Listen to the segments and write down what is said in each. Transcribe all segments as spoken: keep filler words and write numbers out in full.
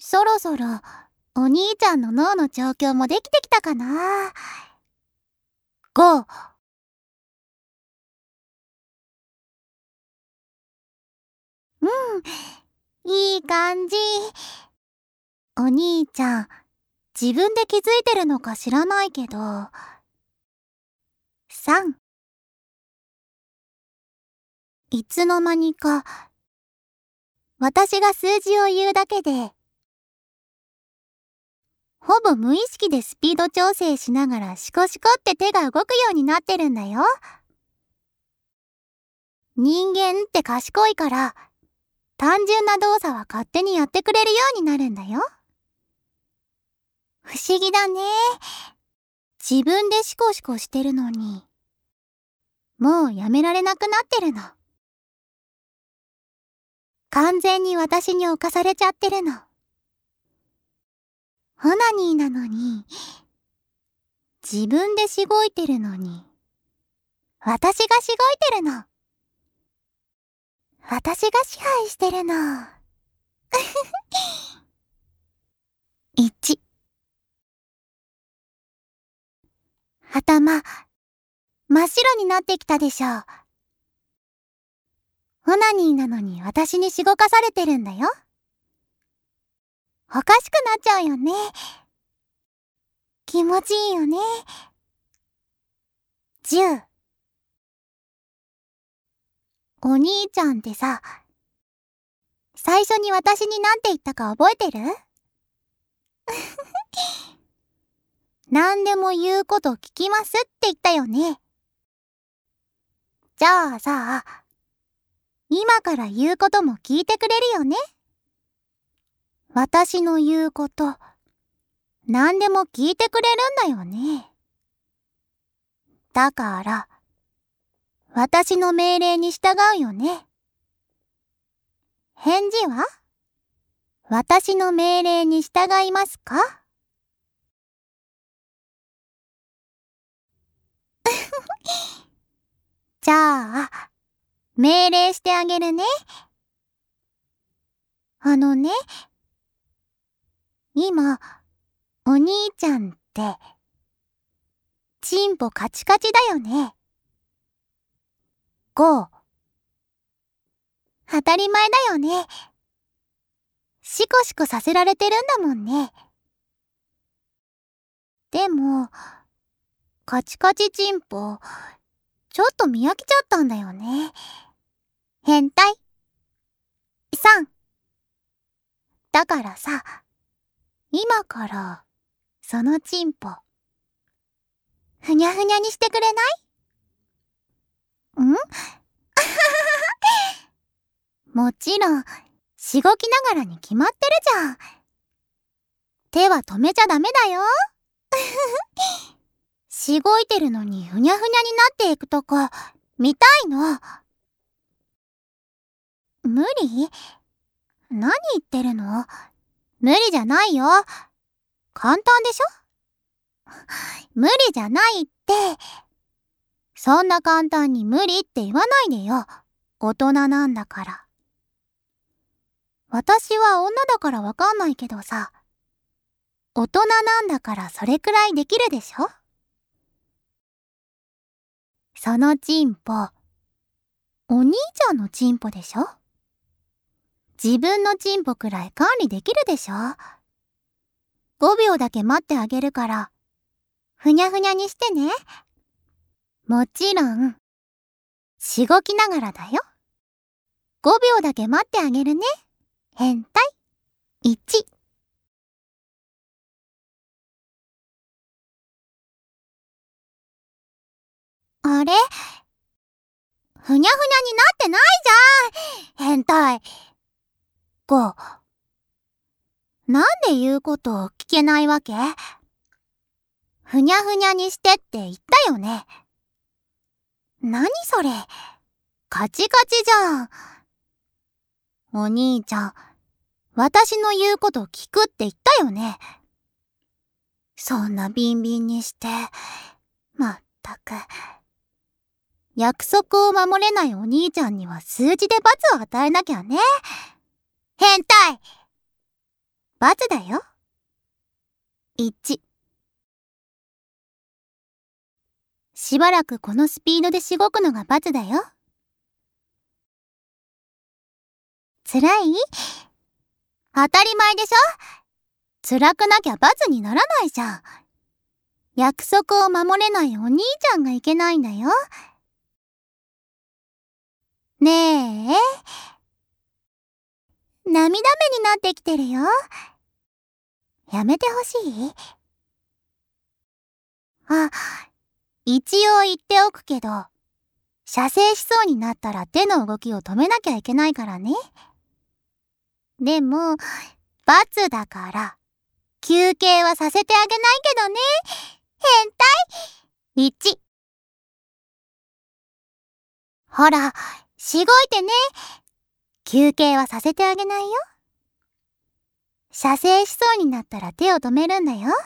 そろそろお兄ちゃんの脳の状況もできてきたかな。ご。うん、いい感じ。お兄ちゃん、自分で気づいてるのか知らないけど。さん。いつの間にか、私が数字を言うだけで、ほぼ無意識でスピード調整しながらシコシコって手が動くようになってるんだよ。人間って賢いから、単純な動作は勝手にやってくれるようになるんだよ。不思議だね。自分でシコシコしてるのに、もうやめられなくなってるの。完全に私に侵されちゃってるの。オナニーなのに、自分でしごいてるのに、私がしごいてるの。私が支配してるの。いち。頭、真っ白になってきたでしょ。オナニーなのに私にしごかされてるんだよ。おかしくなっちゃうよね。気持ちいいよね。じゅう。お兄ちゃんってさ、最初に私に何て言ったか覚えてる？何でも言うこと聞きますって言ったよね。じゃあさ、今から言うことも聞いてくれるよね？私の言うこと、何でも聞いてくれるんだよね。だから、私の命令に従うよね。返事は？私の命令に従いますか？じゃあ、命令してあげるね。あのね、今、お兄ちゃんって、チンポカチカチだよね。ご。当たり前だよね。シコシコさせられてるんだもんね。でも、カチカチチンポ、ちょっと見飽きちゃったんだよね。変態。さん。だからさ、今から、そのチンポ、ふにゃふにゃにしてくれない？ん？もちろん、しごきながらに決まってるじゃん。手は止めちゃダメだよ。しごいてるのにふにゃふにゃになっていくとこ、見たいの。無理？何言ってるの？無理じゃないよ。簡単でしょ？無理じゃないって。そんな簡単に無理って言わないでよ。大人なんだから。私は女だからわかんないけどさ、大人なんだからそれくらいできるでしょ？そのチンポ、お兄ちゃんのチンポでしょ？自分のチンポくらい管理できるでしょ？ごびょうだけ待ってあげるから、ふにゃふにゃにしてね。もちろん、しごきながらだよ。ごびょうだけ待ってあげるね。変態。いち。あれ？ふにゃふにゃになってないじゃん。変態。ご。なんで言うことを聞けないわけ？ふにゃふにゃにしてって言ったよね。なにそれ？カチカチじゃん。お兄ちゃん、私の言うこと聞くって言ったよね。そんなビンビンにして、まったく。約束を守れないお兄ちゃんには数字で罰を与えなきゃね。変態！ ×だよ。いち。しばらくこのスピードでしごくのが×だよ。つらい？当たり前でしょ？辛くなきゃ×にならないじゃん。約束を守れないお兄ちゃんがいけないんだよ。ねえ。涙目になってきてるよ。やめてほしい？あ、一応言っておくけど、射精しそうになったら手の動きを止めなきゃいけないからね。でも、×だから、休憩はさせてあげないけどね。変態。いち。ほら、しごいてね。休憩はさせてあげないよ。射精しそうになったら手を止めるんだよ。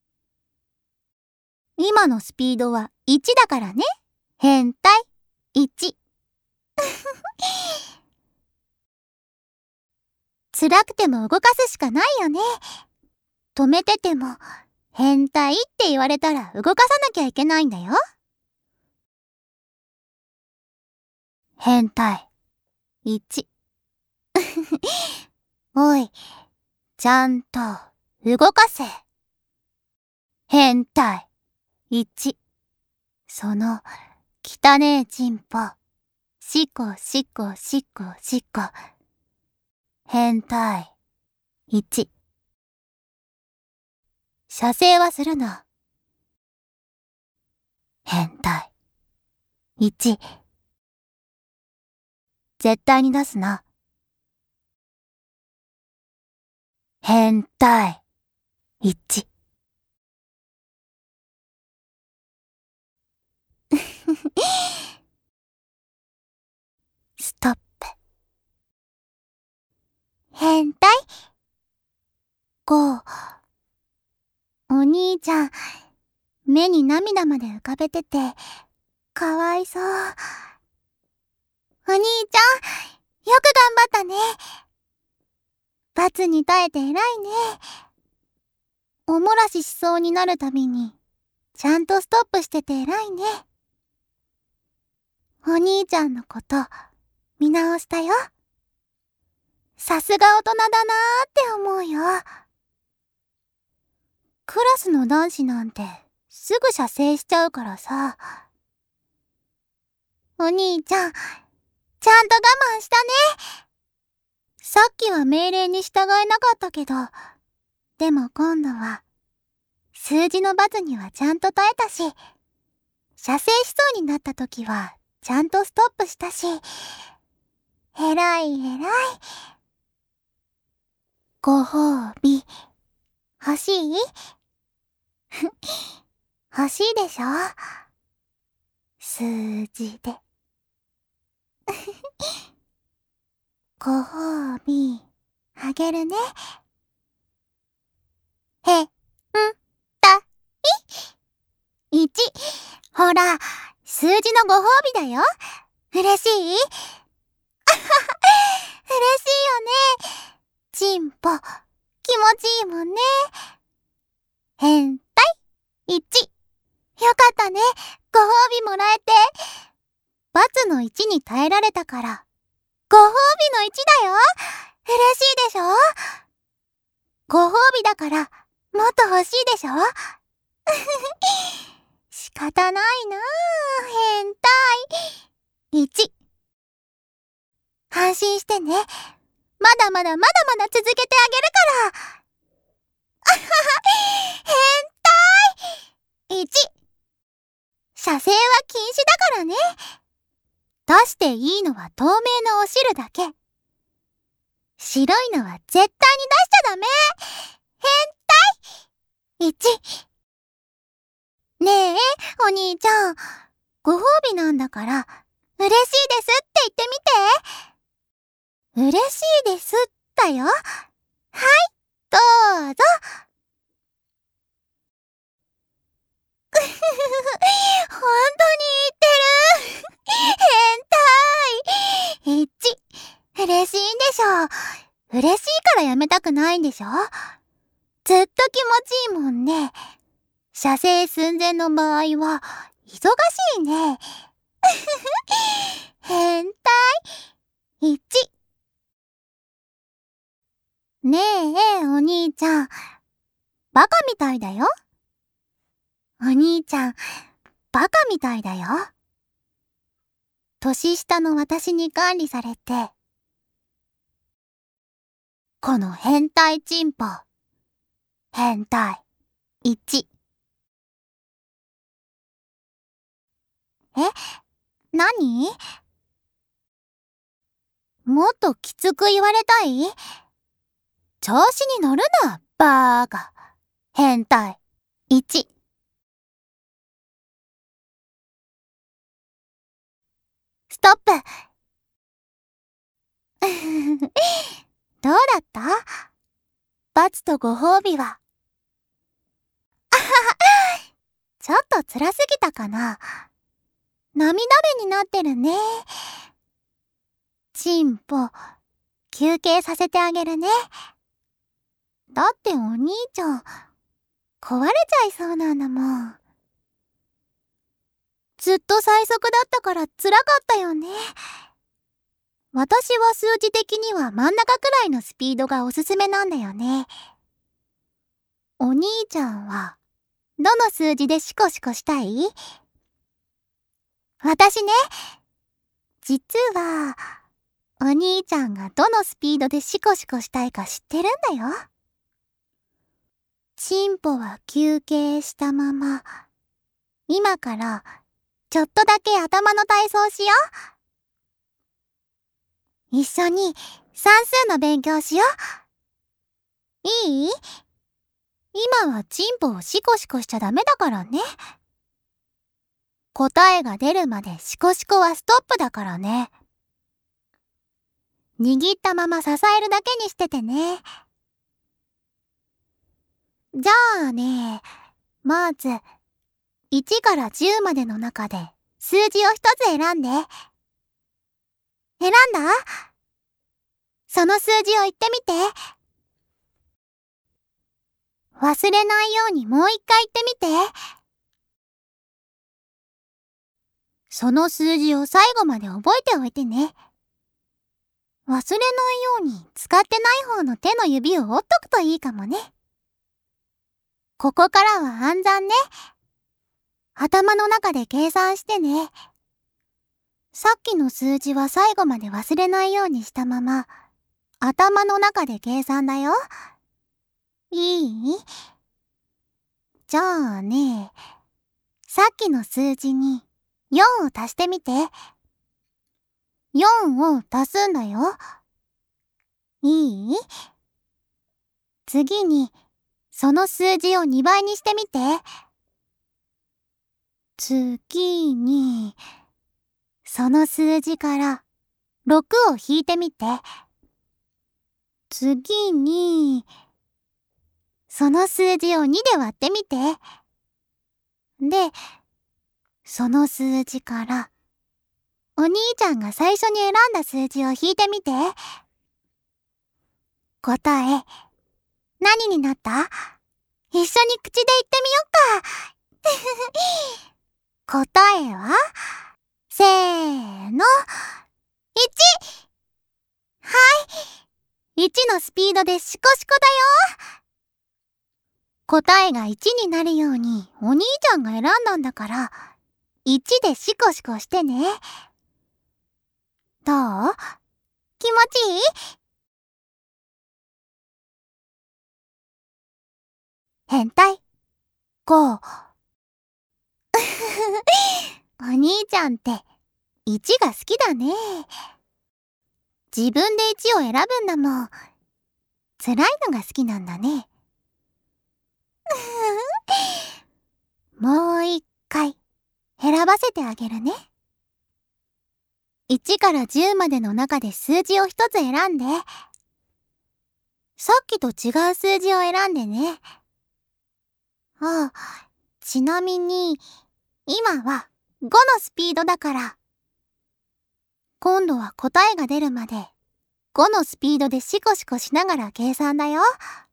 今のスピードはいちだからね。変態。いち。辛くても動かすしかないよね。止めてても変態って言われたら動かさなきゃいけないんだよ。変態。いち。おい、ちゃんと動かせ。変態。いち。その汚ねえチンポ。しこしこしこしこ。変態。いち。射精はするな。変態。いち。絶対に出すな。変態。いち。ストップ。変態。ご。お兄ちゃん、目に涙まで浮かべてて、かわいそう。お兄ちゃん、よく頑張ったね。罰に耐えて偉いね。おもらししそうになるたびに、ちゃんとストップしてて偉いね。お兄ちゃんのこと、見直したよ。さすが大人だなーって思うよ。クラスの男子なんて、すぐ射精しちゃうからさ。お兄ちゃん、ちゃんと我慢したね。さっきは命令に従えなかったけど、でも今度は、数字の×にはちゃんと耐えたし、射精しそうになった時は、ちゃんとストップしたし、えらいえらい。ご褒美、欲しい？欲しいでしょ？数字で。ご褒美、あげるね。へ、ん、た、い。いち。ほら、数字のご褒美だよ。嬉しい？嬉しいよね。チンポ、気持ちいいもんね。変態。いち。よかったね。ご褒美もらえて。×のいちに耐えられたから、ご褒美のいちだよ。嬉しいでしょ？ご褒美だから、もっと欲しいでしょ？仕方ないなあ、変態。いち。安心してね。まだまだまだまだ続けてあげるから。変態。いち。射精は禁止だからね。出していいのは透明のお汁だけ。白いのは絶対に出しちゃダメ。変態。いち。ねえ、お兄ちゃん。ご褒美なんだから、嬉しいですって言ってみて。嬉しいですだよ。はい、どうぞ。本当に言ってる。変態。いち。嬉しいんでしょ。嬉しいからやめめたくないんでしょ？ずっと気持ちいいもんね。射精寸前の場合は、忙しいね。変態。いち。ねえ、お兄ちゃん。バカみたいだよ。お兄ちゃん、バカみたいだよ。年下の私に管理されて。この変態チンポ。変態。いち。え？何？もっときつく言われたい？調子に乗るな、バーカ。変態。いち。ストップ。どうだった？罰とご褒美は。ちょっと辛すぎたかな。涙目になってるね。チンポ、休憩させてあげるね。だってお兄ちゃん、壊れちゃいそうなんだもん。ずっと最速だったから辛かったよね。私は数字的には真ん中くらいのスピードがおすすめなんだよね。お兄ちゃんは、どの数字でシコシコしたい？私ね、実は、お兄ちゃんがどのスピードでシコシコしたいか知ってるんだよ。チンポは休憩したまま、今からちょっとだけ頭の体操しよう。一緒に算数の勉強しよう。いい？今はチンポをシコシコしちゃダメだからね。答えが出るまでシコシコはストップだからね。握ったまま支えるだけにしててね。じゃあね、まず、いちからじゅうまでの中で数字をひとつ選んで。選んだ？その数字を言ってみて。忘れないようにもう一回言ってみて。その数字を最後まで覚えておいてね。忘れないように使ってない方の手の指を折っとくといいかもね。ここからは暗算ね。頭の中で計算してね。さっきの数字は最後まで忘れないようにしたまま、頭の中で計算だよ。いい？じゃあね、さっきの数字によんを足してみて。よんを足すんだよ。いい？次に、その数字をにばいにしてみて。次に、その数字からろくを引いてみて。次に、その数字をにで割ってみて。で、その数字から、お兄ちゃんが最初に選んだ数字を引いてみて。答え、何になった？一緒に口で言ってみよっか。答えは、せーの、いち！はい、いちのスピードでシコシコだよ。答えがいちになるようにお兄ちゃんが選んだんだから、いちでシコシコしてね。どう？気持ちいい？変態。ご。お兄ちゃんっていちが好きだね。自分でいちを選ぶんだもん。辛いのが好きなんだね。もう一回選ばせてあげるね。いちからじゅうまでの中で数字をひとつ選んで。さっきと違う数字を選んでね。ああ、ちなみに今はごのスピードだから。今度は答えが出るまでごのスピードでシコシコしながら計算だよ。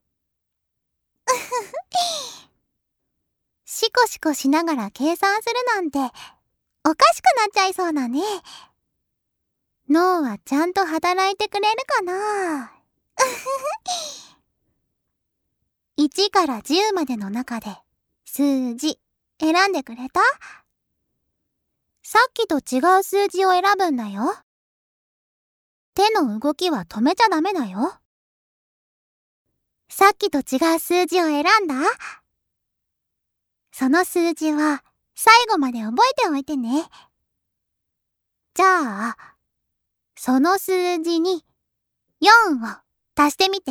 シコシコしながら計算するなんて、おかしくなっちゃいそうだね。脳はちゃんと働いてくれるかな。いちからじゅうまでの中で数字選んでくれた？さっきと違う数字を選ぶんだよ。手の動きは止めちゃダメだよ。さっきと違う数字を選んだ？その数字は最後まで覚えておいてね。じゃあ、その数字によんを足してみて。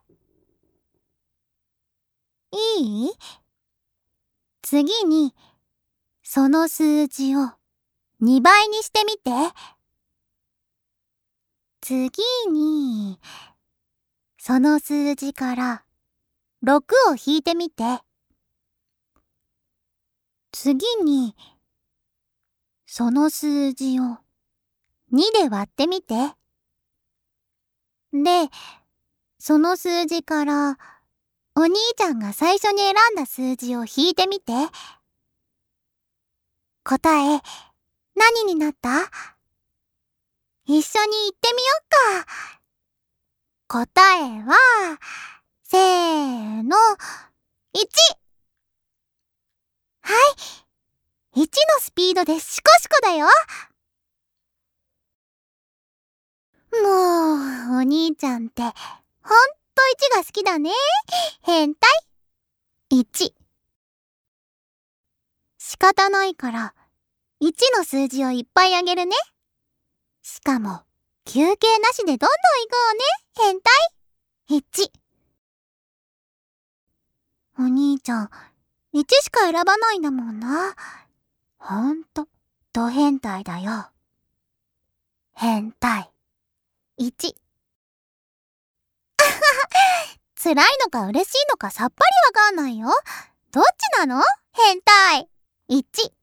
いい？次に、その数字をにばいにしてみて。次に、その数字からろくを引いてみて。次に、その数字をにで割ってみて。で、その数字からお兄ちゃんが最初に選んだ数字を引いてみて。答え、何になった？一緒に言ってみよっか。答えは、せーの、いち！はい、いちのスピードでシコシコだよ。もう、お兄ちゃんって、ほんといちが好きだね。変態。いち。仕方ないから、いちの数字をいっぱいあげるね。しかも、休憩なしでどんどん行こうね。変態。いち。お兄ちゃん、いちしか選ばないんだもんな。ほんと、ド変態だよ。変態。いち。辛いのか嬉しいのかさっぱりわかんないよ。どっちなの？変態。いち。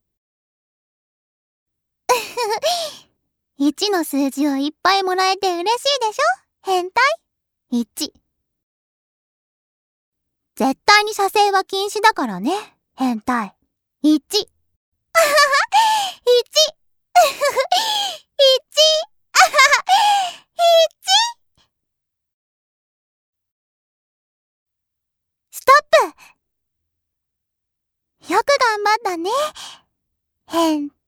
いちの数字をいっぱいもらえて嬉しいでしょ？変態。いち。絶対に射精は禁止だからね。変態。いち。いち。いち。ストップ。よく頑張ったね。変態。